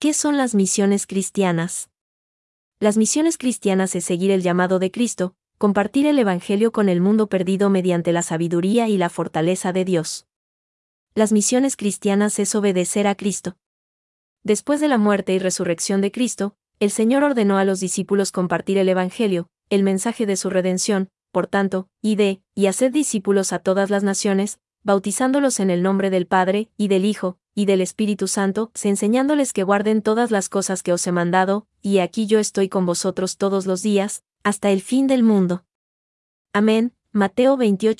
¿Qué son las misiones cristianas? Las misiones cristianas es seguir el llamado de Cristo, compartir el Evangelio con el mundo perdido mediante la sabiduría y la fortaleza de Dios. Las misiones cristianas es obedecer a Cristo. Después de la muerte y resurrección de Cristo, el Señor ordenó a los discípulos compartir el Evangelio, el mensaje de su redención. Por tanto, id, y haced discípulos a todas las naciones, bautizándolos en el nombre del Padre, y del Hijo, y del Espíritu Santo, enseñándoles que guarden todas las cosas que os he mandado, y aquí yo estoy con vosotros todos los días, hasta el fin del mundo. Amén. Mateo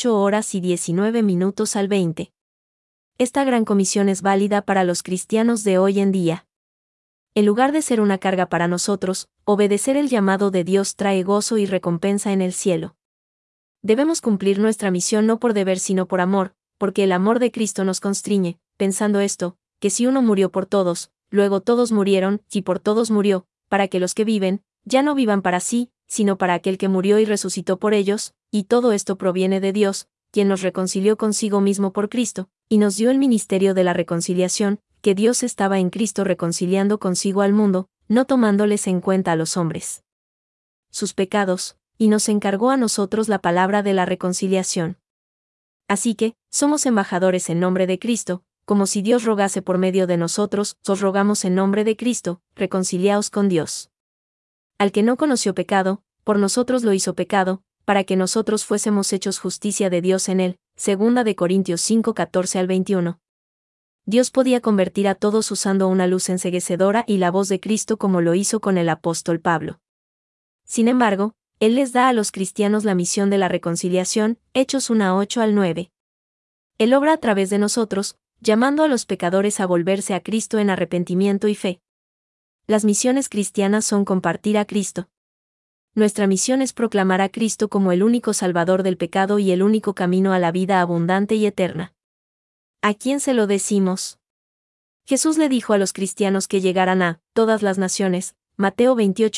28:19 al 20. Esta gran comisión es válida para los cristianos de hoy en día. En lugar de ser una carga para nosotros, obedecer el llamado de Dios trae gozo y recompensa en el cielo. Debemos cumplir nuestra misión no por deber sino por amor, porque el amor de Cristo nos constriñe, pensando esto, que si uno murió por todos, luego todos murieron, y por todos murió, para que los que viven, ya no vivan para sí, sino para aquel que murió y resucitó por ellos, y todo esto proviene de Dios, quien nos reconcilió consigo mismo por Cristo, y nos dio el ministerio de la reconciliación, que Dios estaba en Cristo reconciliando consigo al mundo, no tomándoles en cuenta a los hombres sus pecados, y nos encargó a nosotros la palabra de la reconciliación. Así que, somos embajadores en nombre de Cristo, como si Dios rogase por medio de nosotros, os rogamos en nombre de Cristo, reconciliaos con Dios. Al que no conoció pecado, por nosotros lo hizo pecado, para que nosotros fuésemos hechos justicia de Dios en él. 2 Corintios 5:14 al 21. Dios podía convertir a todos usando una luz enceguecedora y la voz de Cristo como lo hizo con el apóstol Pablo. Sin embargo, Él les da a los cristianos la misión de la reconciliación, Hechos 1:8 al 9. Él obra a través de nosotros, llamando a los pecadores a volverse a Cristo en arrepentimiento y fe. Las misiones cristianas son compartir a Cristo. Nuestra misión es proclamar a Cristo como el único Salvador del pecado y el único camino a la vida abundante y eterna. ¿A quién se lo decimos? Jesús le dijo a los cristianos que llegaran a todas las naciones, Mateo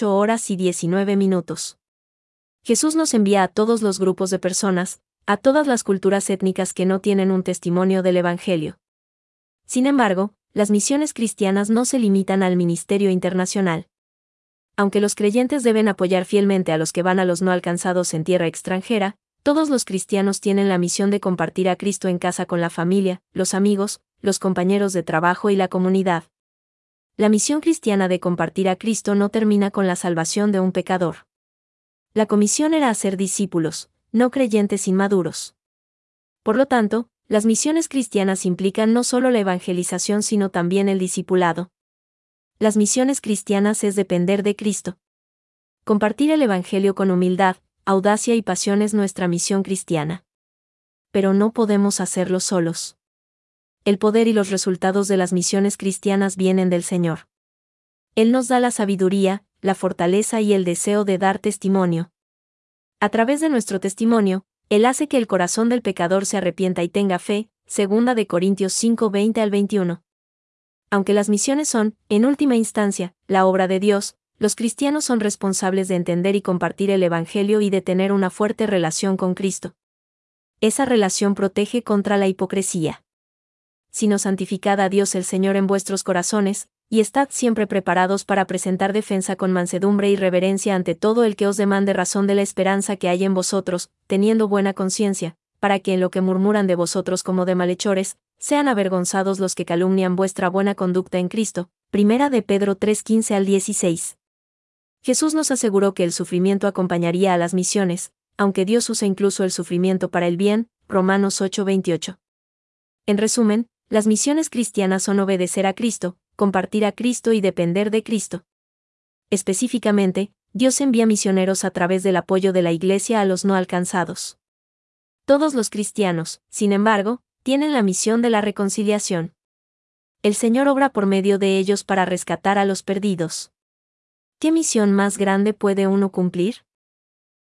28:19. Jesús nos envía a todos los grupos de personas, a todas las culturas étnicas que no tienen un testimonio del Evangelio. Sin embargo, las misiones cristianas no se limitan al ministerio internacional. Aunque los creyentes deben apoyar fielmente a los que van a los no alcanzados en tierra extranjera, todos los cristianos tienen la misión de compartir a Cristo en casa con la familia, los amigos, los compañeros de trabajo y la comunidad. La misión cristiana de compartir a Cristo no termina con la salvación de un pecador. La comisión era hacer discípulos, no creyentes inmaduros. Por lo tanto, las misiones cristianas implican no solo la evangelización sino también el discipulado. Las misiones cristianas es depender de Cristo. Compartir el Evangelio con humildad, audacia y pasión es nuestra misión cristiana. Pero no podemos hacerlo solos. El poder y los resultados de las misiones cristianas vienen del Señor. Él nos da la sabiduría, la fortaleza y el deseo de dar testimonio. A través de nuestro testimonio, Él hace que el corazón del pecador se arrepienta y tenga fe, 2 Corintios 5:20 al 21. Aunque las misiones son, en última instancia, la obra de Dios, los cristianos son responsables de entender y compartir el Evangelio y de tener una fuerte relación con Cristo. Esa relación protege contra la hipocresía. Sino santificad a Dios el Señor en vuestros corazones, y estad siempre preparados para presentar defensa con mansedumbre y reverencia ante todo el que os demande razón de la esperanza que hay en vosotros, teniendo buena conciencia, para que en lo que murmuran de vosotros como de malhechores, sean avergonzados los que calumnian vuestra buena conducta en Cristo. 1 de Pedro 3:15 al 16. Jesús nos aseguró que el sufrimiento acompañaría a las misiones, aunque Dios usa incluso el sufrimiento para el bien. Romanos 8:28. En resumen, las misiones cristianas son obedecer a Cristo, compartir a Cristo y depender de Cristo. Específicamente, Dios envía misioneros a través del apoyo de la Iglesia a los no alcanzados. Todos los cristianos, sin embargo, tienen la misión de la reconciliación. El Señor obra por medio de ellos para rescatar a los perdidos. ¿Qué misión más grande puede uno cumplir?